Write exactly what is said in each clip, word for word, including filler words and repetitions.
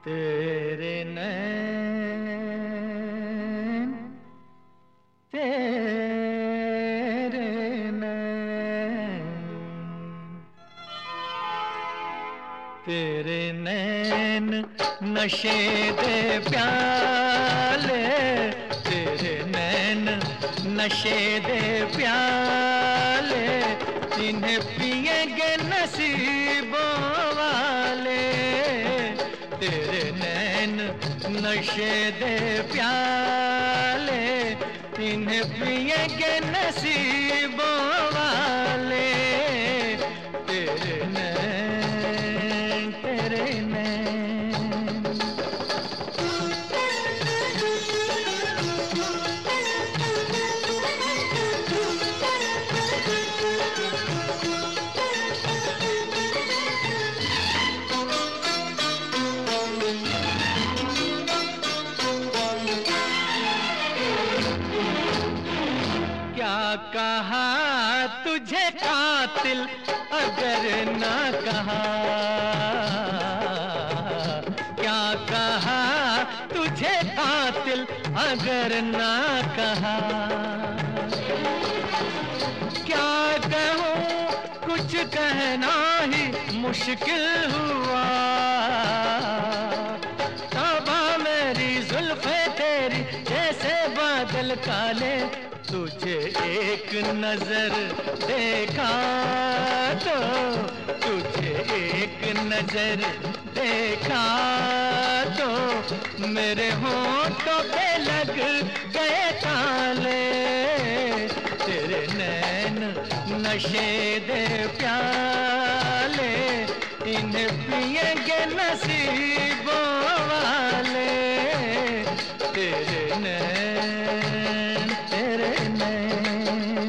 तेरे नैन तेरे नैन तेरे नैन नशे दे प्याले, तेरे नैन नशे दे प्याले, इन्हें पिएंगे नसीबों वाले। तेरे नैन नशे दे प्याले, इन्हें पिएंगे नसीबों वाले। तेरे नैन तेरे नैन कहा तुझे कातिल अगर ना कहा, क्या कहा तुझे कातिल अगर ना कहा। क्या कहूँ कुछ कहना ही मुश्किल हुआ, तौबा मेरी जुल्फे तेरी जैसे बादल काले। तुझे एक नजर देखा तो, तुझे एक नजर देखा तो, मेरे होंठों पे लग गए ताले। तेरे नैन नशे दे प्याले, इन्हें पिएंगे नसीबों वाले। तेरे नैन तेरे नैन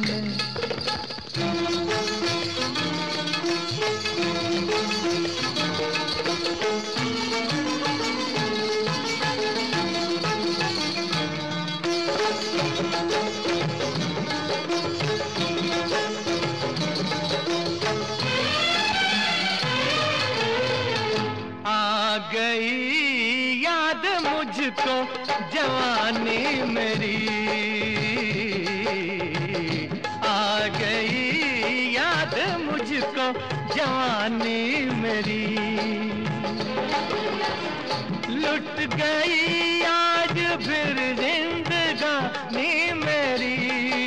आ गई याद मुझको जवानी मेरी, आ गई याद मुझको जवानी मेरी। लुट गई आज फिर जिंदगानी मेरी।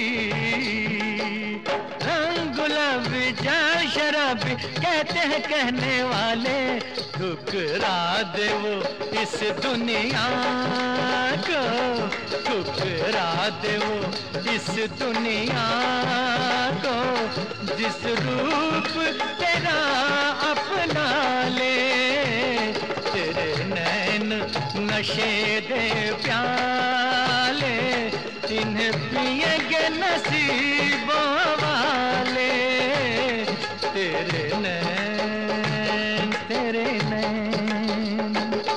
रंग गुलाबी जा शराबी कहते हैं कहने वाले, ठुकरा दे वो इस दुनिया को, ठुकरा दे वो इस दुनिया को, जिस रूप तेरा अपना ले। तेरे नैन नशे दे प्याले, इन्हें पिएंगे नसीबों वाले। तेरे नैन तेरे नैन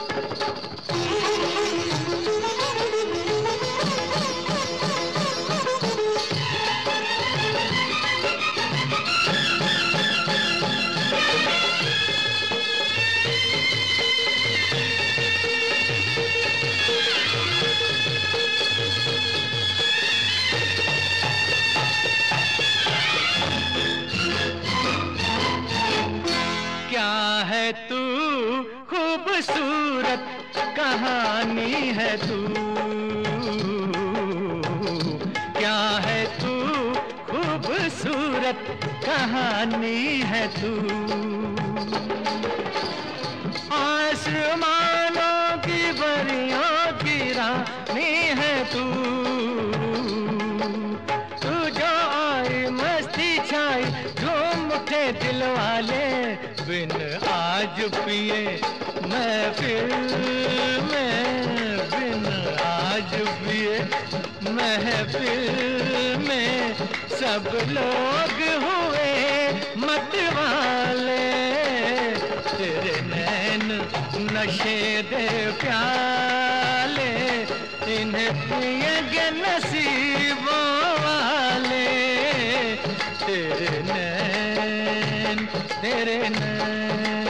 है तू खूबसूरत कहानी है तू, क्या है तू खूबसूरत कहानी है तू। आसमानों की परियों की रानी है तू, तू जो आई मस्ती छाई झूम उठे दिल वाले। बिन आज पिए महफिल में, बिन आज पिए महफिल में, सब लोग हुए मतवाले। तेरे नैन नशे दे प्याले, इन्हें पिएंगे नसीबों वाले। तेरे नैन तेरे नैन